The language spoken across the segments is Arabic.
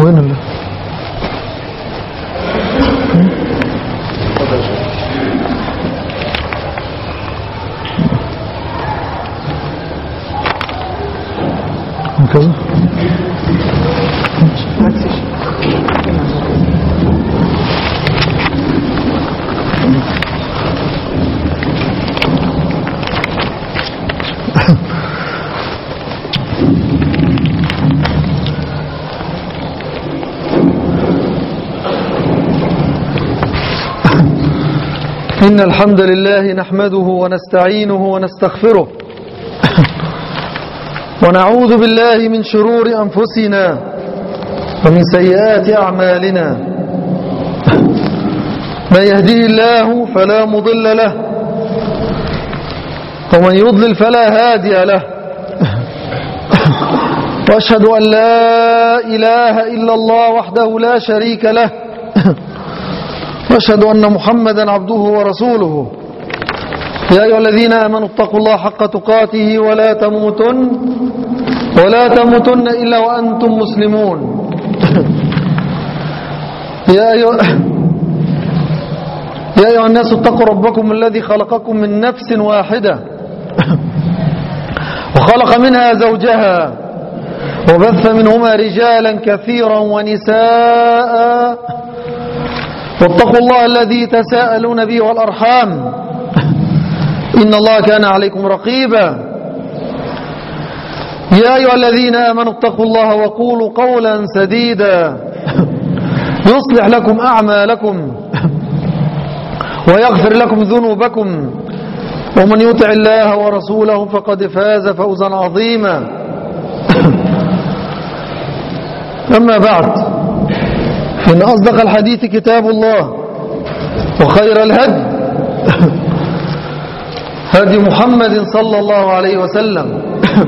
وين الله كذا إن الحمد لله نحمده ونستعينه ونستغفره ونعوذ بالله من شرور أنفسنا ومن سيئات أعمالنا من يهديه الله فلا مضل له ومن يضلل فلا هادي له وأشهد أن لا إله إلا الله وحده لا شريك له وأشهد أن محمدا عبده ورسوله يا أيها الذين آمنوا اتقوا الله حق تقاته ولا تموتن إلا وأنتم مسلمون يا أيها الناس اتقوا ربكم الذي خلقكم من نفس واحدة وخلق منها زوجها وبث منهما رجالا كثيرا ونساء واتقوا الله الذي تساءلون به والأرحام إن الله كان عليكم رقيبا يا أيها الذين آمنوا اتقوا الله وقولوا قولا سديدا يصلح لكم أعمالكم ويغفر لكم ذنوبكم ومن يطع الله ورسوله فقد فاز فوزا عظيما أما بعد إن أصدق الحديث كتاب الله وخير الهدي هدي محمد صلى الله عليه وسلم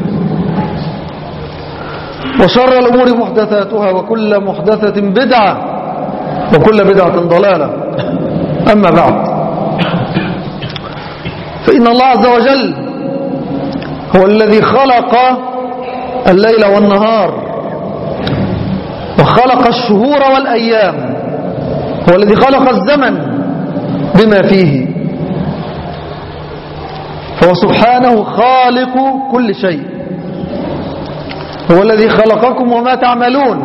وشر الأمور محدثاتها وكل محدثة بدعة وكل بدعة ضلالة أما بعد فإن الله عز وجل هو الذي خلق الليل والنهار وخلق الشهور والأيام هو الذي خلق الزمن بما فيه فهو سبحانه خالق كل شيء هو الذي خلقكم وما تعملون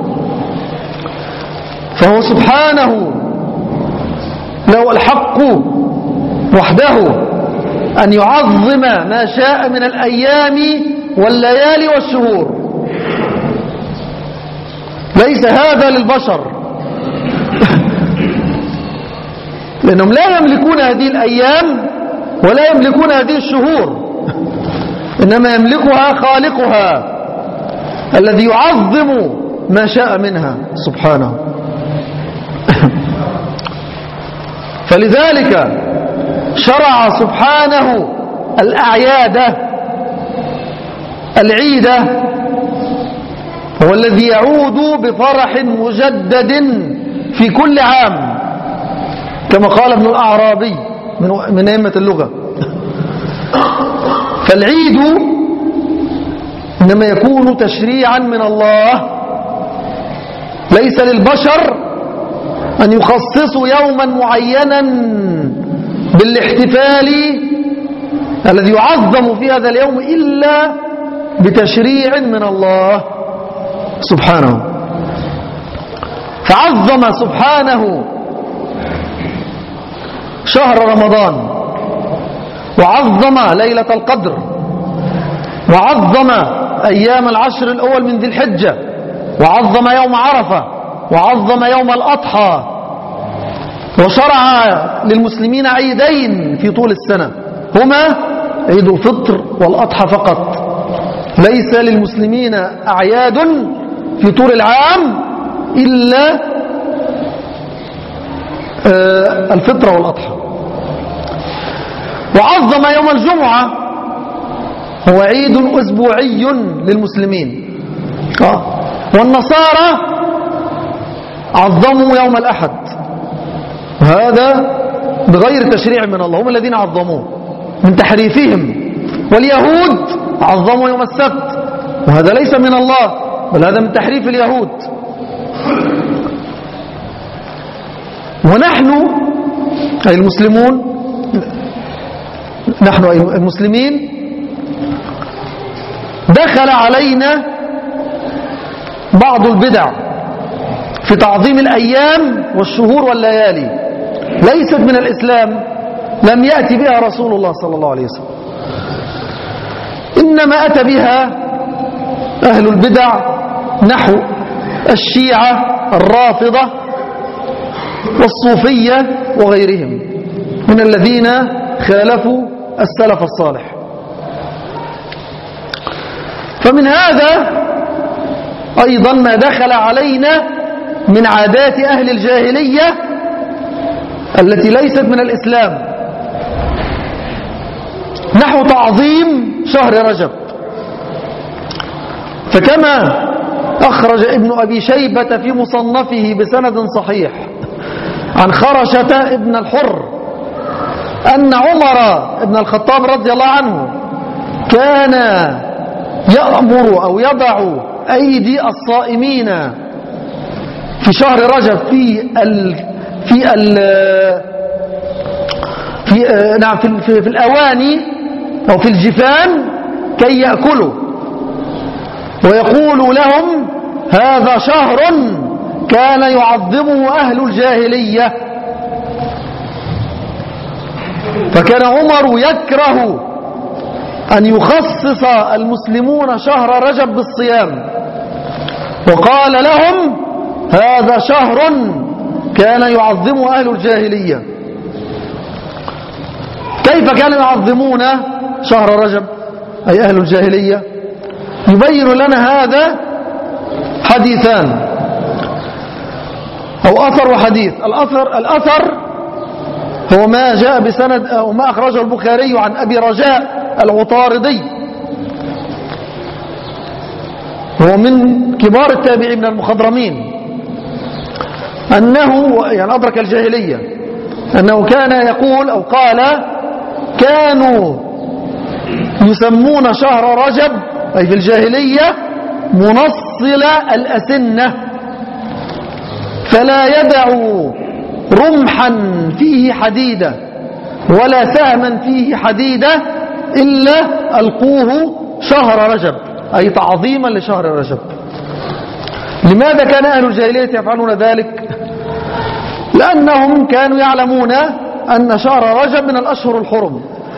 فهو سبحانه له الحق وحده أن يعظم ما شاء من الأيام والليالي والشهور ليس هذا للبشر لأنهم لا يملكون هذه الأيام ولا يملكون هذه الشهور إنما يملكها خالقها الذي يعظم ما شاء منها سبحانه فلذلك شرع سبحانه الأعياد العيدة هو الذي يعود بفرح مجدد في كل عام كما قال ابن الأعرابي من أئمة اللغة فالعيد إنما يكون تشريعا من الله ليس للبشر أن يخصصوا يوما معينا بالاحتفال الذي يعظم في هذا اليوم إلا بتشريع من الله سبحانه فعظم سبحانه شهر رمضان وعظم ليلة القدر وعظم أيام العشر الأول من ذي الحجة وعظم يوم عرفة وعظم يوم الأضحى وشرع للمسلمين عيدين في طول السنة هما عيد الفطر والأضحى فقط ليس للمسلمين أعياد في طول العام إلا الفطر والأضحى وعظم يوم الجمعة هو عيد أسبوعي للمسلمين والنصارى عظموا يوم الأحد وهذا بغير تشريع من الله هم الذين عظموه من تحريفهم واليهود عظموا يوم السبت وهذا ليس من الله بل هذا من تحريف اليهود ونحن أي المسلمون، نحن أي المسلمين دخل علينا بعض البدع في تعظيم الأيام والشهور والليالي ليست من الإسلام، لم يأتي بها رسول الله صلى الله عليه وسلم، إنما أتى بها أهل البدع نحو الشيعة الرافضة والصوفية وغيرهم من الذين خالفوا السلف الصالح. فمن هذا أيضا ما دخل علينا من عادات أهل الجاهلية التي ليست من الإسلام، نحو تعظيم شهر رجب. فكما أخرج ابن أبي شيبة في مصنفه بسند صحيح عن خرشة ابن الحر أن عمر بن الخطاب رضي الله عنه كان يأمر أو يضع أيدي الصائمين في شهر رجب في الأواني أو في الجفان كي يأكلوا، ويقول لهم هذا شهر كان يعظمه أهل الجاهلية. فكان عمر يكره أن يخصص المسلمون شهر رجب بالصيام، وقال لهم هذا شهر كان يعظمه أهل الجاهلية. كيف كانوا يعظمون شهر رجب أي أهل الجاهلية؟ يبين لنا هذا حديثان أو أثر وحديث. الأثر هو ما جاء بسند أو ما أخرجه البخاري عن أبي رجاء العطاردي، هو من كبار التابعين من المخضرمين، أنه يعني أدرك الجاهلية، أنه كان يقول أو قال كانوا يسمون شهر رجب أي في الجاهلية منصل الأسنة، فلا يدعوا رمحا فيه حديدة ولا سهما فيه حديدة إلا ألقوه شهر رجب أي تعظيما لشهر رجب. لماذا كان أهل الجاهلية يفعلون ذلك؟ لأنهم كانوا يعلمون أن شهر رجب من الأشهر الحرم،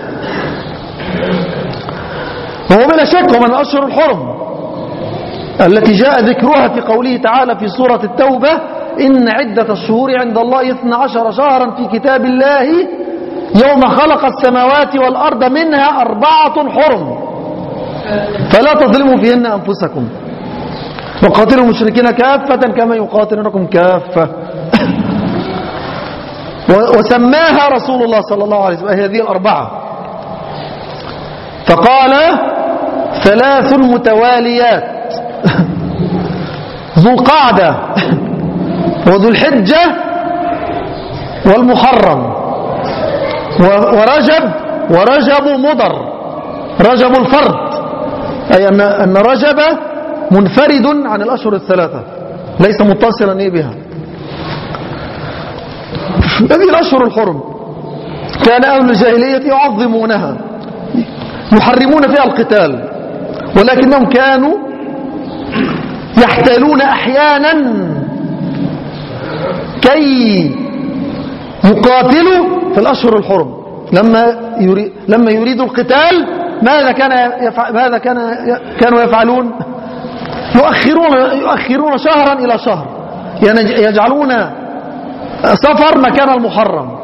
وهو بلا شك من الأشهر الحرم التي جاء ذكرها في قوله تعالى في سورة التوبة إن عدة الشهور عند الله 12 شهرا في كتاب الله يوم خلق السماوات والأرض منها 4 حرم فلا تظلموا فيهن أنفسكم وقاتلوا المشركين كافة كما يقاتلونكم كافة. وسماها رسول الله صلى الله عليه وسلم هذه 4، فقال 3 متواليات ذو القعدة وذو الحجة والمحرم ورجب مضر، رجب الفرد أي أن رجب منفرد عن الأشهر 3 ليس متصلا بها. هذه الأشهر الحرم كان أهل الجاهلية يعظمونها يحرمون فيها القتال، ولكنهم كانوا يحتالون أحيانا كي يقاتلوا في الأشهر الحرم. لما يريدوا القتال ماذا كانوا يفعلون؟ يؤخرون شهرا إلى شهر، يعني يجعلون صفر مكان المحرم،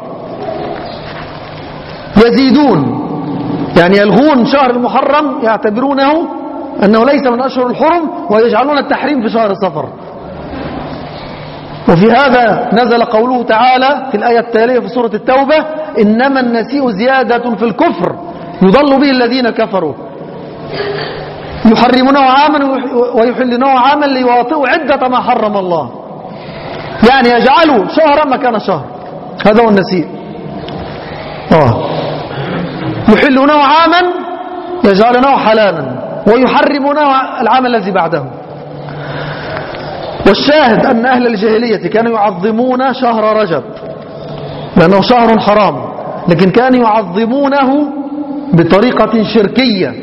يزيدون يعني يلغون شهر المحرم يعتبرونه أنه ليس من أشهر الحرم ويجعلون التحريم في شهر صفر. وفي هذا نزل قوله تعالى في الآية التالية في سورة التوبة إنما النسيء زيادة في الكفر يضل به الذين كفروا يحرمونه عاما ويحلونه عاما ليواطئوا عدة ما حرم الله، يعني يجعلوا شهرا مكان شهر، هذا هو النسيء. يحلونه عاما يجعلونه حلالا ويحرمونه العام الذي بعده. والشاهد أن أهل الجاهلية كانوا يعظمون شهر رجب لأنه شهر حرام، لكن كانوا يعظمونه بطريقة شركية.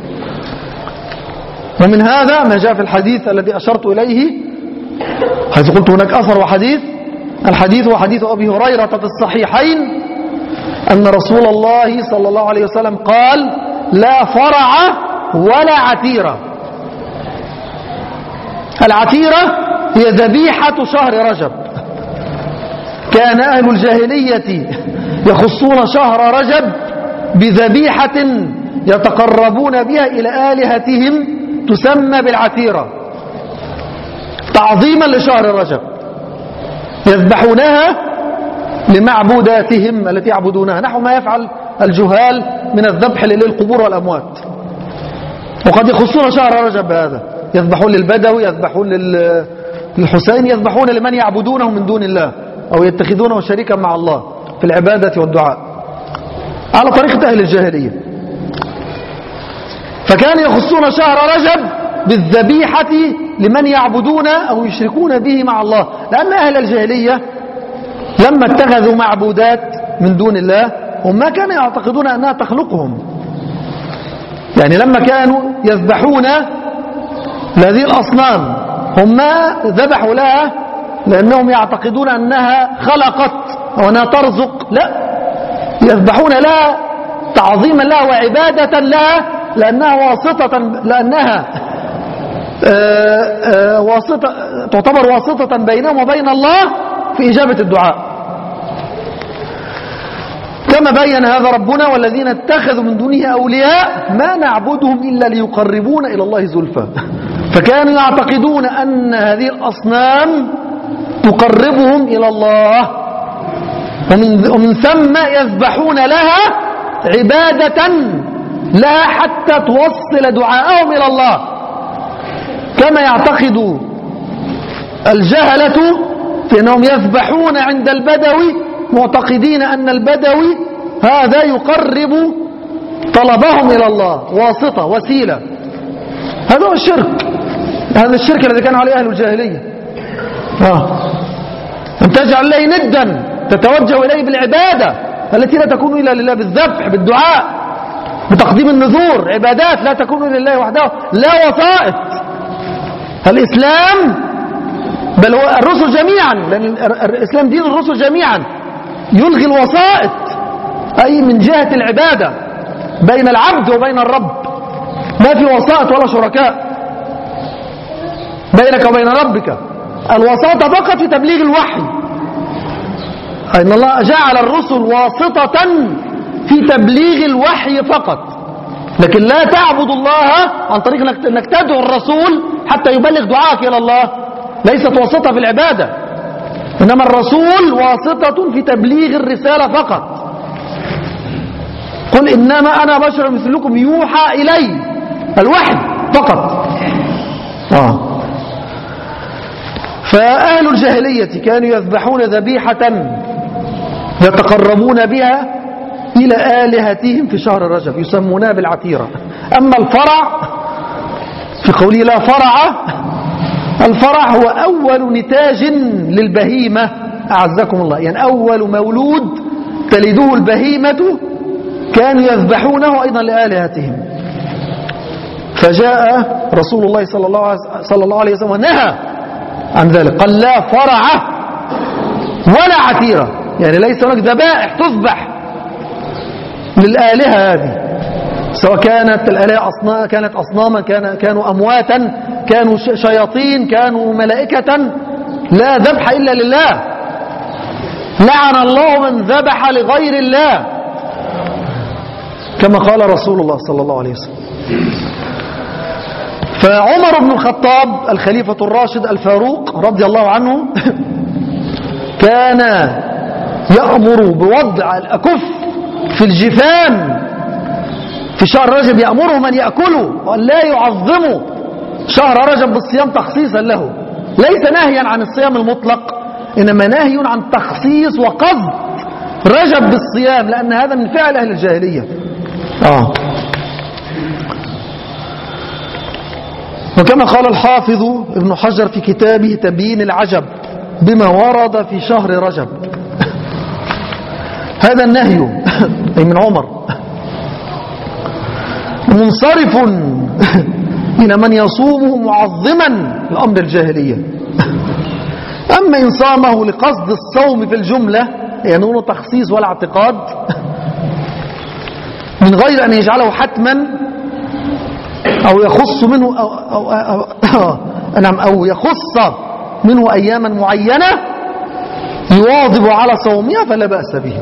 ومن هذا ما جاء في الحديث الذي أشرت إليه، حيث قلت هناك أثر وحديث. الحديث هو حديث أبي هريرة في الصحيحين أن رسول الله صلى الله عليه وسلم قال: لا فرع ولا عتيرة. العتيرة هي ذبيحة شهر رجب. كان أهل الجاهلية يخصون شهر رجب بذبيحة يتقربون بها إلى آلهتهم تسمى بالعتيرة تعظيما لشهر رجب، يذبحونها لمعبوداتهم التي يعبدونها، نحو ما يفعل الجهال من الذبح للقبور والأموات. وقد يخصون شهر رجب هذا، يذبحون للبدوي، يذبحون للحسين، يذبحون لمن يعبدونه من دون الله أو يتخذونه شريكا مع الله في العبادة والدعاء على طريقة أهل الجاهلية. فكانوا يخصون شهر رجب بالذبيحة لمن يعبدون أو يشركون به مع الله، لأن أهل الجاهلية لما اتخذوا معبودات من دون الله هم ما كانوا يعتقدون أنها تخلقهم. يعني لما كانوا يذبحون لهذه الأصنام هم ما ذبحوا لها لأنهم يعتقدون أنها خلقت أو أنها ترزق، لا، يذبحون لها تعظيما لها وعبادة لها، لأنها واسطة، تعتبر واسطة بينهم وبين الله في إجابة الدعاء، كما بين هذا ربنا: والذين اتخذوا من دونه أولياء ما نعبدهم إلا ليقربون إلى الله زلفى. فكانوا يعتقدون أن هذه الأصنام تقربهم إلى الله، ومن ثم يذبحون لها عبادة لها حتى توصل دعاءهم إلى الله، كما يعتقد الجهلة في أنهم يذبحون عند البدوي معتقدين أن البدوي هذا يقرب طلبهم إلى الله، واسطة، وسيلة. هذا هو الشرك، هذا الشرك الذي كان عليه أهل الجاهلية. أن تجعل الله ندا تتوجه إليه بالعبادة التي لا تكون إلا لله، بالذبح، بالدعاء، بتقديم النذور، عبادات لا تكون إلا لله وحده، لا وسائط. الإسلام بل هو الرسل جميعا، لأن الإسلام دين الرسل جميعا، يلغي الوسائط، أي من جهة العبادة بين العبد وبين الرب، ما في وسائط ولا شركاء بينك وبين ربك. الوساطة فقط في تبليغ الوحي، إن الله جعل الرسل واسطة في تبليغ الوحي فقط، لكن لا تعبد الله عن طريق أنك تدعو الرسول حتى يبلغ دعاءك إلى الله، ليست واسطة في العبادة، إنما الرسول واسطة في تبليغ الرسالة فقط. قل إنما أنا بشر مثلكم يوحى إلي، الوحي فقط. فأهل الجاهلية كانوا يذبحون ذبيحة يتقربون بها إلى آلهتهم في شهر رجب، يسمونها بالعتيرة. أما الفرع في قوله لا فرع، الفرع هو أول نتاج للبهيمة، أعزكم الله، يعني أول مولود تلده البهيمة كانوا يذبحونه أيضا لآلهتهم. فجاء رسول الله صلى الله عليه وسلم ونهى عن ذلك، قال لا فرع ولا عتيرة، يعني ليس هناك ذبائح تذبح للآلهة هذه، سواء كانت الآلهة كانت أصناما، كانوا أمواتا، كانوا شياطين، كانوا ملائكة، لا ذبح إلا لله. لعن الله من ذبح لغير الله، كما قال رسول الله صلى الله عليه وسلم. فعمر بن الخطاب الخليفة الراشد الفاروق رضي الله عنه كان يأمر بوضع الأكف في الجفان في شهر رجب، يأمرهم أن يأكلوا وأن لا يعظموا شهر رجب بالصيام تخصيصا له، ليس ناهيا عن الصيام المطلق، إنما ناهي عن تخصيص وقصد رجب بالصيام، لأن هذا من فعل أهل الجاهلية. وكما قال الحافظ ابن حجر في كتابه تبيين العجب بما ورد في شهر رجب، هذا النهي أي من عمر منصرف إلى من يصومه معظما لأمر الجاهلية. أما إن صامه لقصد الصوم في الجملة يعني له تخصيص ولا اعتقاد من غير أن يجعله حتما أو يخص منه أو يخص منه أياما معينة يواظب على صومها فلا بأس به.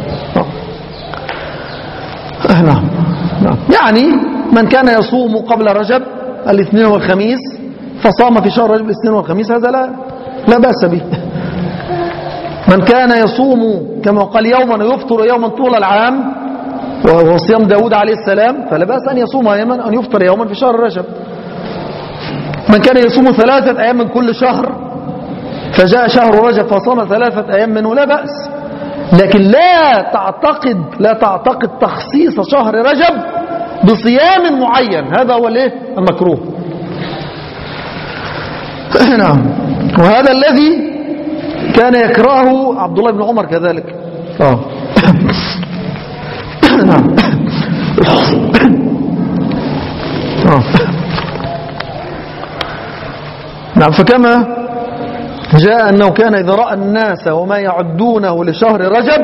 نعم. يعني من كان يصوم قبل رجب الاثنين والخميس فصام في شهر رجب الاثنين والخميس هذا لا بأس به. من كان يصوم كما قال يوما ويفطر يوما طول العام وهو صيام داود عليه السلام فلا بأس أن يصوم يوما أن يفطر يوما في شهر رجب. من كان يصوم 3 أيام من كل شهر فجاء شهر رجب فصام 3 أيام منه لا بأس. لكن لا تعتقد تخصيص شهر رجب بصيام معين هذا هو المكروه. نعم. وهذا الذي كان يكرهه عبد الله بن عمر كذلك. نعم. نعم. فكما جاء أنه كان إذا رأى الناس وما يعدونه لشهر رجب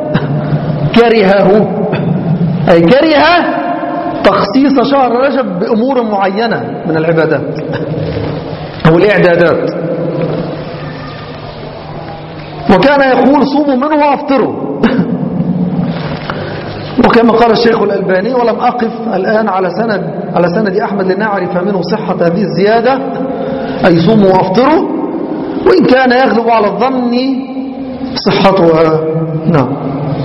كرهه أي كره تخصيص شهر رجب بأمور معينة من العبادات أو الإعدادات. وكان يقول صوموا منه وافطروا. وكما قال الشيخ الألباني ولم أقف الآن على سند أحمد لنعرف منه صحة هذه الزيادة أي صوموا وافطروا وإن كان يغلب على الظن صحتها. نعم.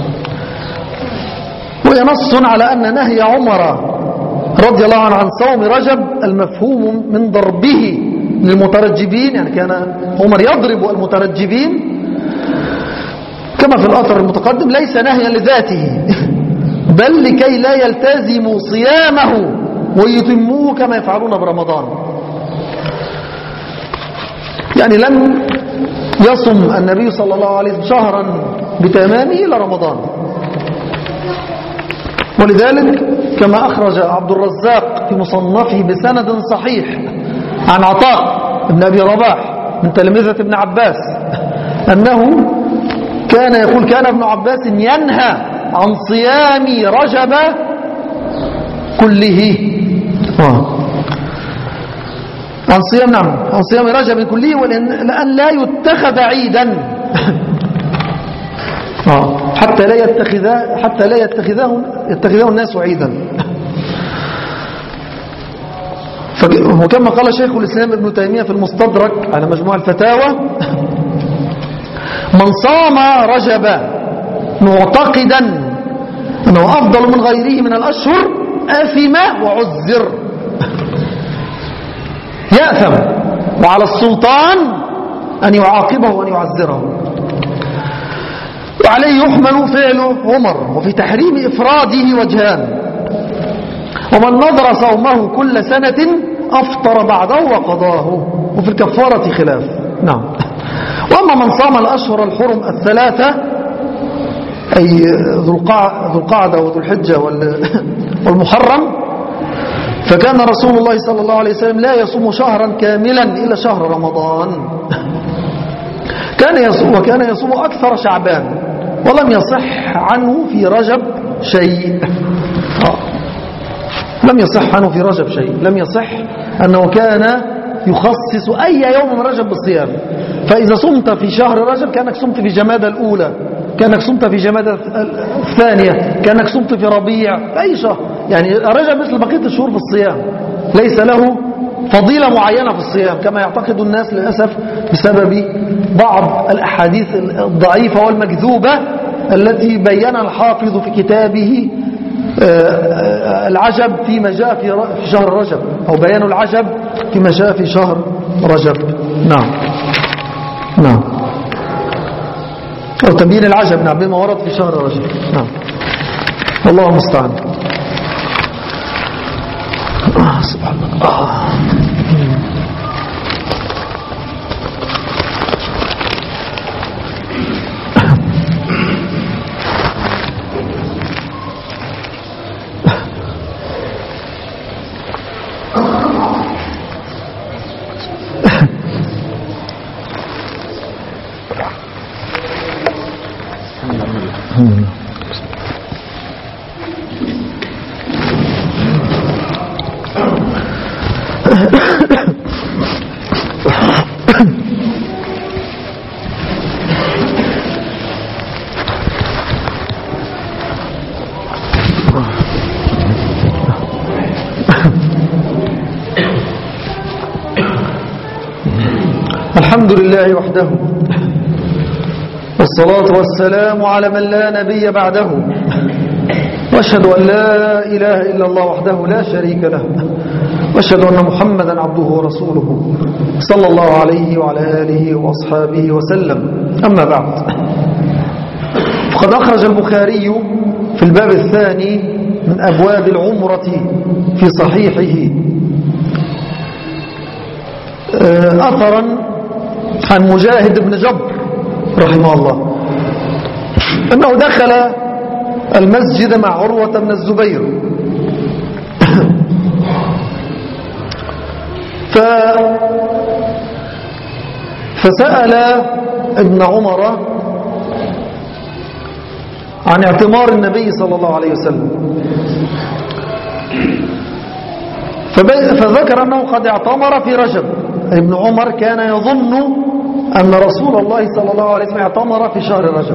وينص على أن نهي عمر رضي الله عنه عن صوم رجب المفهوم من ضربه للمترجبين يعني كان عمر يضرب المترجبين كما في الأثر المتقدم ليس نهيا لذاته بل لكي لا يلتزموا صيامه ويتموه كما يفعلون برمضان. يعني لم يصم النبي صلى الله عليه وسلم شهرا بتمامه إلى رمضان. ولذلك كما أخرج عبد الرزاق في مصنفه بسند صحيح عن عطاء بن أبي رباح من تلميذة ابن عباس أنه كان يقول كان ابن عباس ينهى عن صيام رجب كله عن صيام رجب كله لأن لا يتخذ عيدا حتى لا يتخذه الناس عيدا. وكما قال شيخ الإسلام ابن تيمية في المستدرك على مجموع الفتاوى من صام رجب معتقدا أنه أفضل من غيره من الأشهر آثم وعذر يأثم وعلى السلطان أن يعاقبه وأن يعذره. وعليه يحمل فعل عمر وفي تحريم إفراده وجهان ومن نظر صومه كل سنة أفطر بعده وقضاه وفي الكفارة خلاف. نعم. وأما من صام الأشهر الحرم الثلاثة أي ذو القعدة وذو الحجة والمحرم فكان رسول الله صلى الله عليه وسلم لا يصوم شهرا كاملا إلا شهر رمضان وكان يصوم أكثر شعبان ولم يصح عنه في رجب شيء. لم يصح عنه في رجب شيء. لم يصح أنه كان يخصص أي يوم من رجب بالصيام. فإذا صمت في شهر رجب كأنك صمت في جمادى الأولى كأنك صمت في جمادى الثانية كأنك صمت في ربيع في أي شهر. يعني رجب مثل بقية الشهور في الصيام ليس له فضيلة معينة في الصيام كما يعتقد الناس للأسف بسبب بعض الأحاديث الضعيفة والمكذوبة التي بيّنها الحافظ في كتابه العجب فيما جاء في شهر رجب أو بيان العجب فيما جاء في شهر رجب. نعم. أو تبيين العجب نعم بما ورد في شهر رجب. نعم. والله المستعان. سبحان الله. الحمد لله وحده، والصلاة والسلام على من لا نبي بعده، وأشهد أن لا إله إلا الله وحده لا شريك له، وأشهد أن محمدا عبده ورسوله صلى الله عليه وعلى آله وأصحابه وسلم. أما بعد، فقد أخرج البخاري في الباب الثاني من أبواب العمرة في صحيحه أثرا عن مجاهد بن جبر رحمه الله أنه دخل المسجد مع عروة بن الزبير فسأل ابن عمر عن اعتمار النبي صلى الله عليه وسلم، فذكر أنه قد اعتمر في رجب. ابن عمر كان يظن أن رسول الله صلى الله عليه وسلم اعتمر في شهر رجب.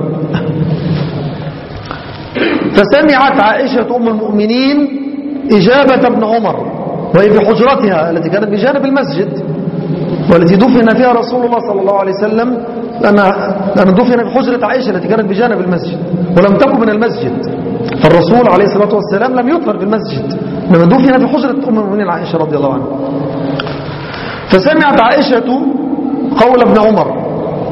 فسمعت عائشة أم المؤمنين إجابة ابن عمر وهي في حجرتها التي كانت بجانب المسجد والتي دفن فيها رسول الله صلى الله عليه وسلم، لأن دفن في حجرة عائشة التي كانت بجانب المسجد ولم تكن من المسجد. فالرسول عليه الصلاة والسلام لم يدفن في المسجد، لما دفن في حجرة أم المؤمنين عائشة رضي الله عنها. فسمعت عائشة قول ابن عمر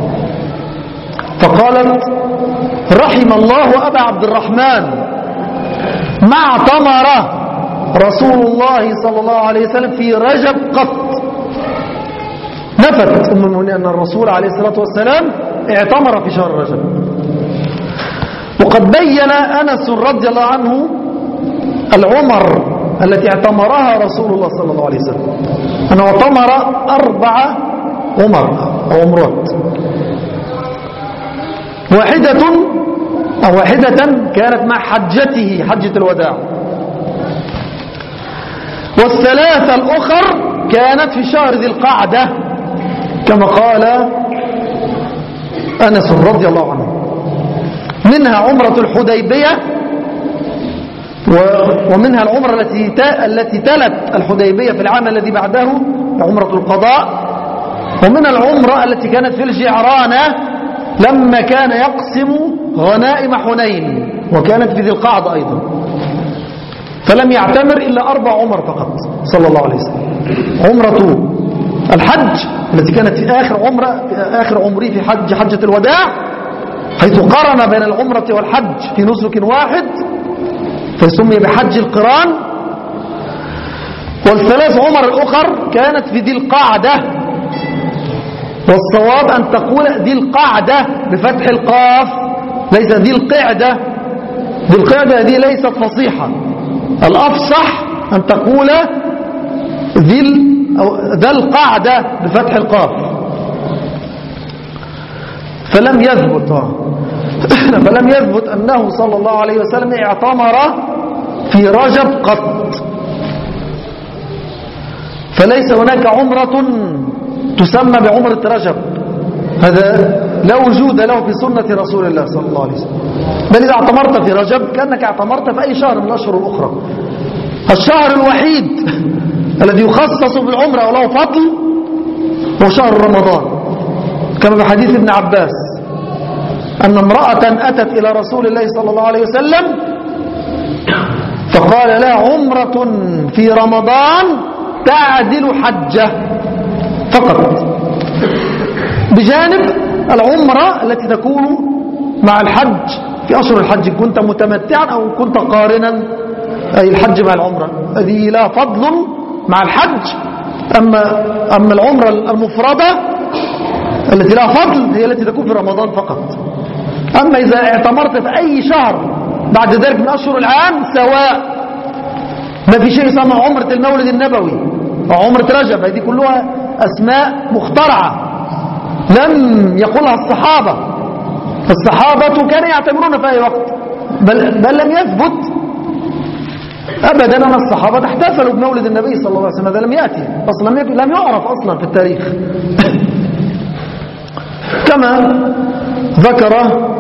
فقالت: رحم الله أبا عبد الرحمن، ما اعتمر رسول الله صلى الله عليه وسلم في رجب قط. نفت أم المؤمنين أن الرسول عليه الصلاة والسلام اعتمر في شهر رجب. وقد بين أنس رضي الله عنه العمر التي اعتمرها رسول الله صلى الله عليه وسلم، أنه اعتمر 4 عمرات، واحدة كانت مع حجته حجة الوداع، والثلاثة الأخر كانت في شهر ذي القعدة كما قال أنس رضي الله عنه. منها عمرة الحديبية، ومنها العمرة التي تلت الحديبية في العام الذي بعده عمرة القضاء، ومنها العمرة التي كانت في الجعرانة لما كان يقسم غنائم حنين، وكانت في ذي القعدة أيضا. فلم يعتمر إلا 4 عمر فقط صلى الله عليه وسلم: عمرة الحج التي كانت في آخر عمره في حجة الوداع، حيث قارن بين العمرة والحج في نسك واحد فسمي بحج القران. وال3 عمر الأخر كانت في ذي القعدة، والصواب أن تقول ذي القعدة بفتح القاف ليس ذي القعدة. ذي القعدة هذه ليست فصيحة، الأفصح أن تقول ذا القعدة بفتح القاف. فلم يثبت أنه صلى الله عليه وسلم اعتمر في رجب قط، فليس هناك عمرة تسمى بعمرة رجب، هذا لا وجود له في سنة رسول الله صلى الله عليه وسلم. بل إذا اعتمرت في رجب كأنك اعتمرت في أي شهر من الأشهر الأخرى. الشهر الوحيد الذي يخصص بالعمرة وله فضل هو شهر رمضان، كما في حديث ابن عباس أن امرأة أتت إلى رسول الله صلى الله عليه وسلم فقال لها: عمرة في رمضان تعدل حجة فقط، بجانب العمرة التي تكون مع الحج في أشهر الحج، كنت متمتعا أو كنت قارنا، أي الحج مع العمرة. هذه لها فضل مع الحج. أما العمرة المفردة التي لها فضل هي التي تكون في رمضان فقط. أما إذا اعتمرت في أي شهر بعد ذلك من أشهر العام سواء، ما في شيء يسمى عمرة المولد النبوي أو عمرة رجب، هذه كلها أسماء مخترعة لم يقولها الصحابة. الصحابة كانوا يعتمرون في أي وقت، بل لم يثبت أبدا أن الصحابة احتفلوا بمولد النبي صلى الله عليه وسلم. هذا لم يأتي أصلا، لم يعرف أصلا في التاريخ. كما ذكر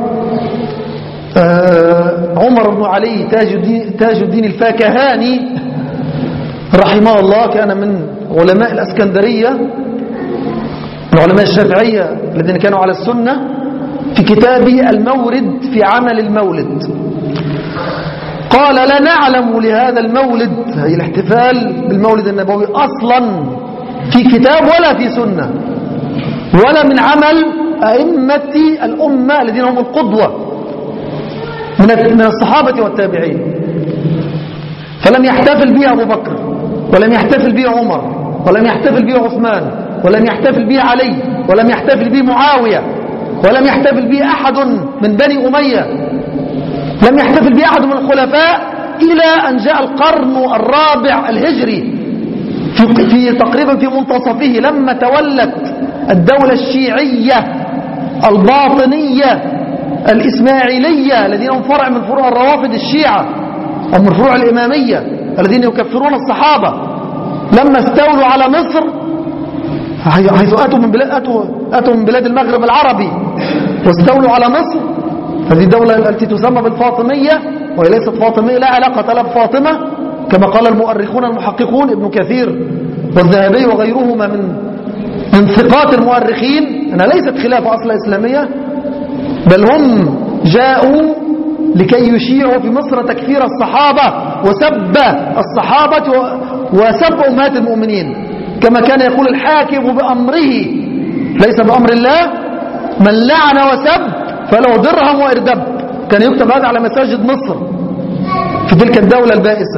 عمر بن علي تاج الدين الفاكهاني رحمه الله، كان من علماء الأسكندرية، من علماء الشافعية الذين كانوا على السنة في كتابه المورد في عمل المولد، قال لا نعلم لهذا المولد، هي الاحتفال بالمولد النبوي، أصلا في كتاب ولا في سنة ولا من عمل أئمة الأمة الذين هم القدوة من الصحابة والتابعين. فلم يحتفل به أبو بكر، ولم يحتفل به عمر، ولم يحتفل به عثمان، ولم يحتفل به علي، ولم يحتفل به معاوية، ولم يحتفل به أحد من بني أمية، لم يحتفل به أحد من الخلفاء إلى أن جاء القرن الرابع الهجري في تقريبا في منتصفه، لما تولت الدولة الشيعية الباطنية الإسماعيلية الذين هم فرع من فروع الروافض الشيعة أو من فروع الإمامية الذين يكفرون الصحابة، لما استولوا على مصر، حيث أتوا من بلاد المغرب العربي واستولوا على مصر، هذه الدولة التي تسمى بالفاطمية، وهي ليست فاطمية، لا علاقة لها بفاطمة كما قال المؤرخون المحققون ابن كثير والذهبي وغيرهما من ثقات المؤرخين أنها ليست خلافة أصلا إسلامية، بل هم جاءوا لكي يشيعوا في مصر تكفير الصحابة وسب الصحابة وسب أمهات المؤمنين، كما كان يقول الحاكم بأمره ليس بأمر الله: من لعن وسب فله درهم وإردب. كان يكتب هذا على مساجد مصر في تلك الدولة البائسة،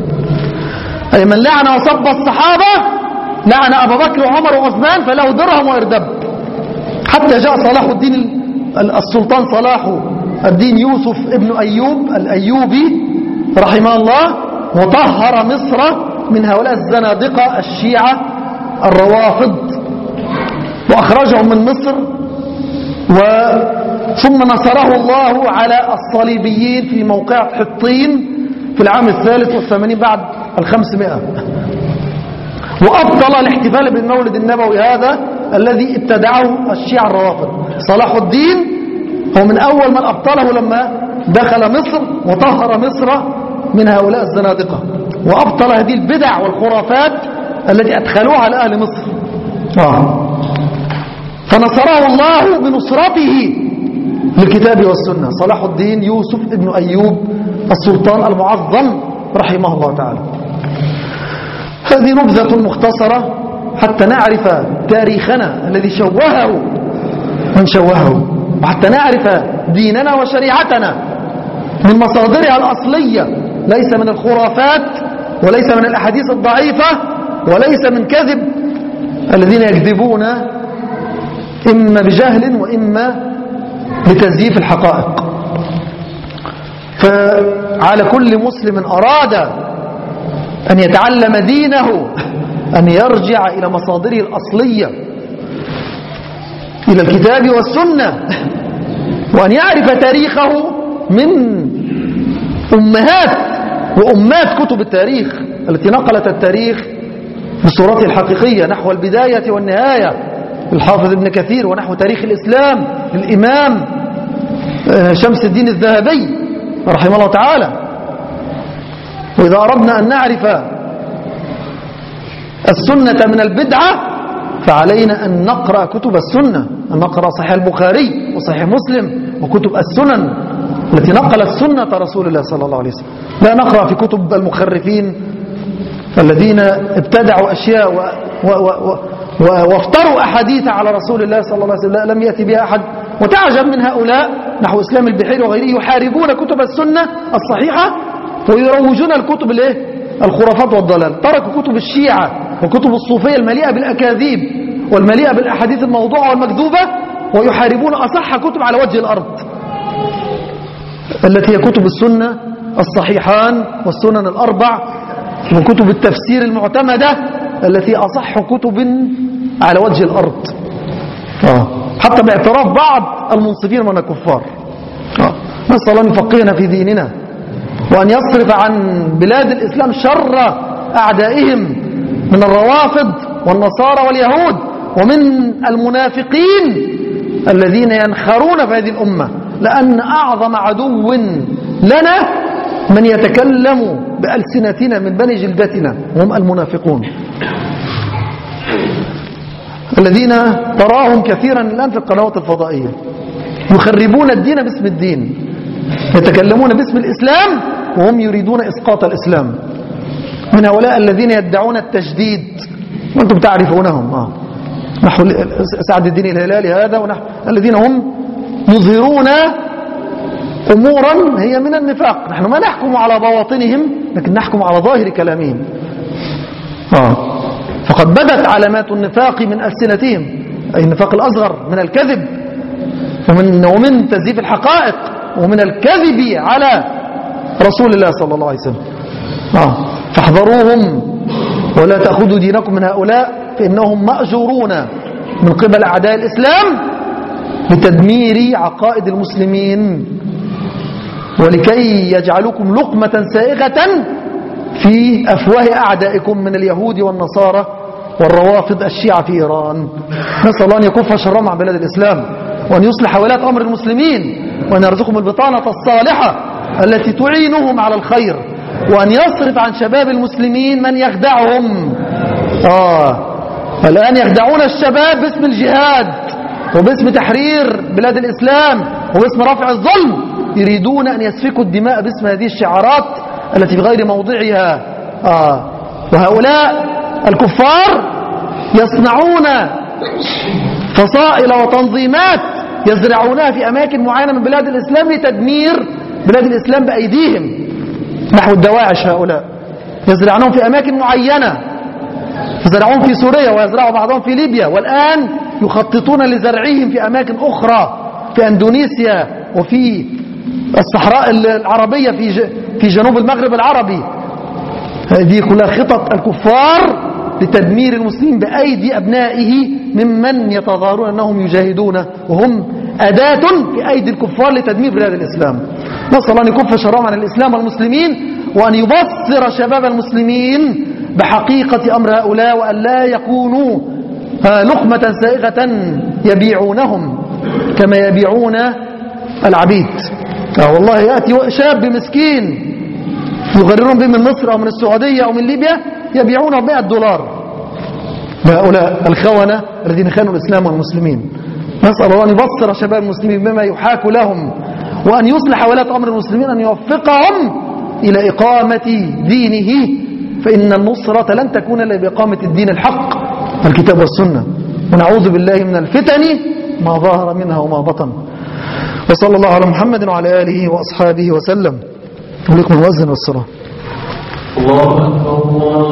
أي من لعن وسب الصحابة، لعن أبا بكر وعمر وعثمان، فله درهم وإردب. حتى جاء صلاح الدين السلطان صلاح الدين يوسف ابن أيوب الأيوبي رحمه الله، وطهر مصر من هؤلاء الزنادقة الشيعة الروافض، وأخرجهم من مصر، ثم نصره الله على الصليبيين في موقعة حطين في العام 83 بعد 500، وأبطل الاحتفال بالمولد النبوي هذا الذي ابتدعه الشيعة الروافض. صلاح الدين هو من أول من أبطله لما دخل مصر وطهر مصر من هؤلاء الزنادقة، وأبطل هذه البدع والخرافات التي أدخلوها لأهل مصر. فنصره الله بنصرته للكتاب والسنة، صلاح الدين يوسف ابن أيوب السلطان المعظم رحمه الله تعالى. هذه نبذة مختصرة حتى نعرف تاريخنا الذي شوهه من شوهه، وحتى نعرف ديننا وشريعتنا من مصادرها الأصلية، ليس من الخرافات وليس من الأحاديث الضعيفة وليس من كذب الذين يكذبون إما بجهل وإما بتزييف الحقائق. فعلى كل مسلم أراد أن يتعلم دينه أن يرجع إلى مصادره الأصلية، إلى الكتاب والسنة، وأن يعرف تاريخه من أمهات وأمات كتب التاريخ التي نقلت التاريخ بصورته الحقيقية نحو البداية والنهاية، الحافظ ابن كثير، ونحو تاريخ الإسلام الإمام شمس الدين الذهبي رحمه الله تعالى. وإذا أردنا أن نعرف السنة من البدعة فعلينا أن نقرأ كتب السنة، أن نقرأ صحيح البخاري وصحيح مسلم وكتب السنن التي نقلت سنة رسول الله صلى الله عليه وسلم، لا نقرأ في كتب المخرفين الذين ابتدعوا أشياء وافتروا أحاديث على رسول الله صلى الله عليه وسلم لم يأتي بها أحد. وتعجب من هؤلاء نحو إسلام البحيري وغيره، يحاربون كتب السنة الصحيحة ويروجون الكتب الخرافات والضلال. تركوا كتب الشيعة وكتب الصوفية المليئة بالأكاذيب والمليئة بالأحاديث الموضوعة والمكذوبة، ويحاربون أصح كتب على وجه الأرض التي هي كتب السنة الصحيحان والسنن الأربع وكتب التفسير المعتمدة التي أصح كتب على وجه الأرض، حتى باعتراف بعض المنصفين من الكفار. نسأل الله أن يفقهنا في ديننا وأن يصرف عن بلاد الإسلام شر أعدائهم من الروافض والنصارى واليهود ومن المنافقين الذين ينخرون في هذه الأمة، لأن أعظم عدو لنا من يتكلم بألسنتنا من بني جلدتنا وهم المنافقون. الذين تراهم كثيرا الآن في القنوات الفضائية يخربون الدين باسم الدين، يتكلمون باسم الإسلام وهم يريدون إسقاط الإسلام. من هؤلاء الذين يدعون التجديد وأنتم تعرفونهم، نحو سعد الدين الهلالي هذا، ونحو الذين هم يظهرون أمورا هي من النفاق. نحن ما نحكم على بواطنهم لكن نحكم على ظاهر كلامهم. فقد بدت علامات النفاق من ألسنتهم، أي النفاق الأصغر من الكذب ومن تزييف الحقائق ومن الكذب على رسول الله صلى الله عليه وسلم. فاحذروهم ولا تأخذوا دينكم من هؤلاء، فإنهم مأجورون من قبل أعداء الإسلام لتدمير عقائد المسلمين ولكي يجعلكم لقمة سائغة في أفواه أعدائكم من اليهود والنصارى والروافض الشيعة في إيران. نسأل الله أن يكف شرهم عن بلاد الإسلام، وأن يصلح ولاة أمر المسلمين، وأن يرزقهم البطانة الصالحة التي تعينهم على الخير، وأن يصرف عن شباب المسلمين من يخدعهم. الآن يخدعون الشباب باسم الجهاد وباسم تحرير بلاد الإسلام وباسم رفع الظلم، يريدون أن يسفكوا الدماء باسم هذه الشعارات التي في غير موضعها. وهؤلاء الكفار يصنعون فصائل وتنظيمات يزرعونها في أماكن معينة من بلاد الإسلام لتدمير بلاد الإسلام بأيديهم، نحو الدواعش. هؤلاء يزرعونهم في أماكن معينة، يزرعون في سوريا ويزرعوا بعضهم في ليبيا، والآن يخططون لزرعهم في أماكن أخرى في أندونيسيا وفي الصحراء العربية في جنوب المغرب العربي. هذه كلها خطط الكفار لتدمير المسلمين بأيدي أبنائه ممن يتظاهرون أنهم يجاهدون، وهم أداة في أيدي الكفار لتدمير بلاد الإسلام. نسأل الله أن يكف شرهم عن الإسلام والمسلمين، وأن يبصر شباب المسلمين بحقيقة أمر هؤلاء، وأن لا يكونوا لقمة سائغة يبيعونهم كما يبيعون العبيد. والله يأتي شاب مسكين يغررون به من مصر أو من السعودية أو من ليبيا يبيعونه $100. هؤلاء الخونة الذين خانوا الإسلام والمسلمين. نسأل الله أن يبصر شباب المسلمين بما يحاك لهم، وأن يصلح ولاة أمر المسلمين، أن يوفقهم إلى إقامة دينه، فإن النصرة لن تكون إلا بإقامة الدين الحق الكتاب والسنة. ونعوذ بالله من الفتن ما ظهر منها وما بطن. وصلى الله على محمد وعلى آله وأصحابه وسلم. ولكم المؤذن والصلاة. الله أكبر.